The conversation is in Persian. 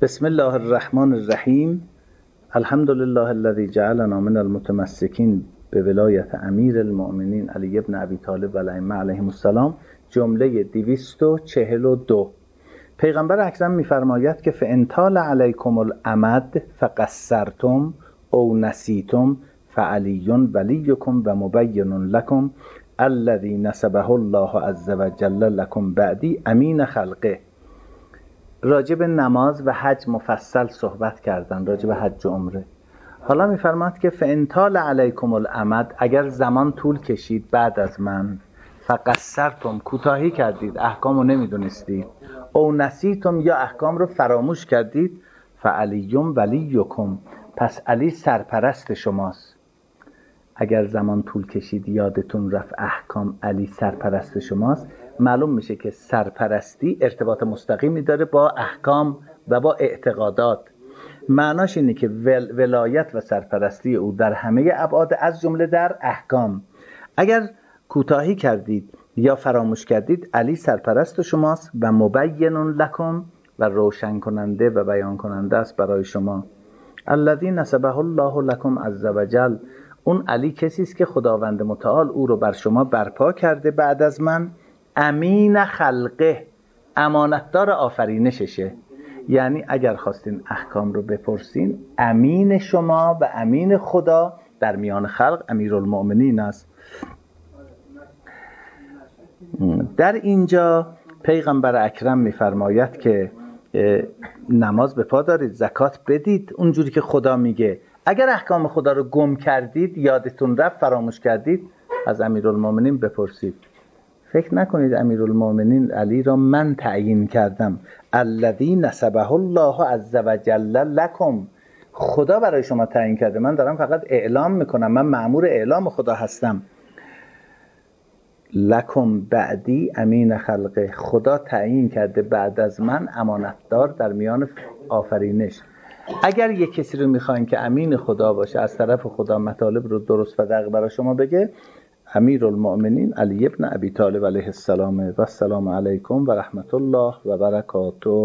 بسم الله الرحمن الرحیم. الحمد لله الذي جعلنا من المتمسکین به ولایت امیر المؤمنین علی ابن ابی طالب و الائمه علیهم السلام. جمله 242. پیغمبر اکرم می‌فرماید که فإن طال علیکم الامد فقصرتم او نسیتم فعلی ولیکم و مبین لکم الذی نسبه الله عز وجل لکم بعدی امین خلقه. راجب نماز و حج مفصل صحبت کردن، راجب حج و عمره. حالا میفرماد که فإن طال علیکم الامد، اگر زمان طول کشید بعد از من، فقصرتم، کوتاهی کردید، احکام رو نمیدونستید، او نسیتم، یا احکام رو فراموش کردید، فعلی ولیکم، پس علی سرپرست شماست. اگر زمان طول کشید یادتون رفت احکام، علی سرپرست شماست. معلوم میشه که سرپرستی ارتباط مستقیمی داره با احکام و با اعتقادات. معناش اینه که ولایت و سرپرستی او در همه ابعاد، از جمله در احکام. اگر کوتاهی کردید یا فراموش کردید، علی سرپرست شماست و مبین لکم، و روشن کننده و بیان کننده است برای شما. الذی نسبه الله لکم عز وجل، اون علی کسی است که خداوند متعال او رو بر شما برپا کرده بعد از من. امین خلقه، امانتدار آفرینششه. یعنی اگر خواستین احکام رو بپرسین، امین شما و امین خدا در میان خلق امیرالمؤمنین است. در اینجا پیغمبر اکرم میفرماید که نماز به پا دارید، زکات بدید اونجوری که خدا میگه. اگر احکام خدا رو گم کردید، یادتون رفت، فراموش کردید، از امیرالمؤمنین بپرسید. فکر نکنید امیرالمؤمنین علی را من تعیین کردم. الذی نسبه الله عز وجل لکم، خدا برای شما تعیین کرده، من دارم فقط اعلام میکنم، من مأمور اعلام خدا هستم. لکم بعدی امین خلقه، خدا تعیین کرده بعد از من امانتدار در میان آفرینش. اگر یک کسی رو میخواین که امین خدا باشه، از طرف خدا مطالب رو درست و دقیق برای شما بگه، امیرالمؤمنین علی ابن ابی طالب علیه السلام. و السلام علیکم و رحمت الله و برکاته.